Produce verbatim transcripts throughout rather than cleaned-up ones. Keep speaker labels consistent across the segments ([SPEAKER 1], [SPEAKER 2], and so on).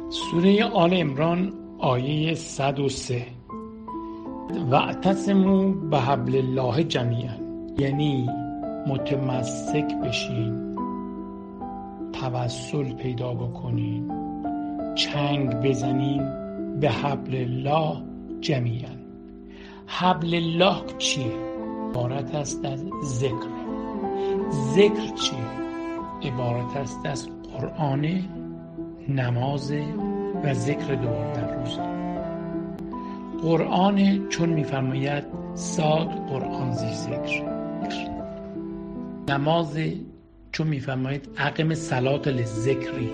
[SPEAKER 1] سوره آل عمران آیه صد و سه: واعتصموا بحبل الله جمیعا، یعنی متمسک بشین، توسل پیدا بکنین، چنگ بزنین به حبل الله جمیعا. حبل الله چیه؟ عبارت است از ذکر. ذکر چیه؟ عبارت است از قرآن، نماز و ذکر دوبار در روز. قرآن چون می‌فرماید صاد قرآن زی ذکر. نماز چون می‌فرماید اقم صلات للذکری.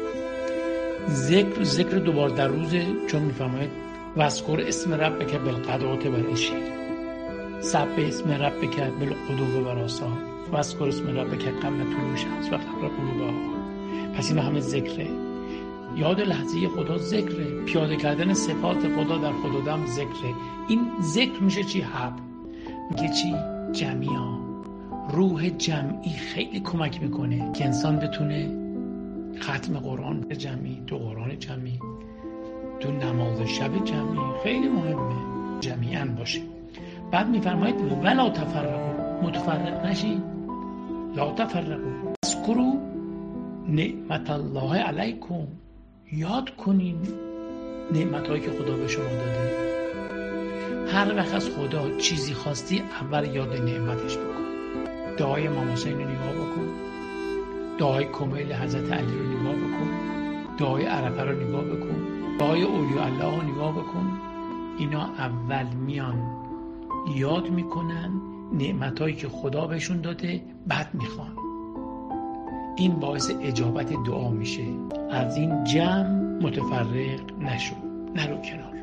[SPEAKER 1] ذکر ذکر دوبار در روز چون می‌فرماید واذکر اسم ربک بالغداة والعشی. سبح اسم ربک بالغدو والآصال. واذکر اسم ربک قبل طلوع الشمس و قبل غروبها. پس این همه ذکره. یاد لحظه خدا ذکره. پیاده کردن صفات خدا در خودآدم ذکره. این ذکر میشه چی؟ حبل. میگه چی؟ جمیعا. روح جمعی خیلی کمک میکنه که انسان بتونه ختم قرآن جمعی، تو قرآن جمعی، تو نماز شب جمعی، خیلی مهمه جمیعا باشه. بعد میفرماید ولا تفرقوا، متفرق نشین. لا تفرقوا اذکروا نعمت الله علیکم، یاد کنین نعمت‌هایی که خدا به شما داده. هر وقت از خدا چیزی خواستی اول یاد نعمتش بکن. دعای امام حسین رو نگاه بکن، دعای کمیل حضرت علی رو نگاه بکن، دعای عرفه رو نگاه بکن، دعای اولیاء الله رو نگاه بکن. اینا اول میان یاد میکنن نعمت‌هایی که خدا بهشون داده، بعد میخوان. این باعث اجابت دعا میشه. از این جمع متفرق نشو، نرو کنار.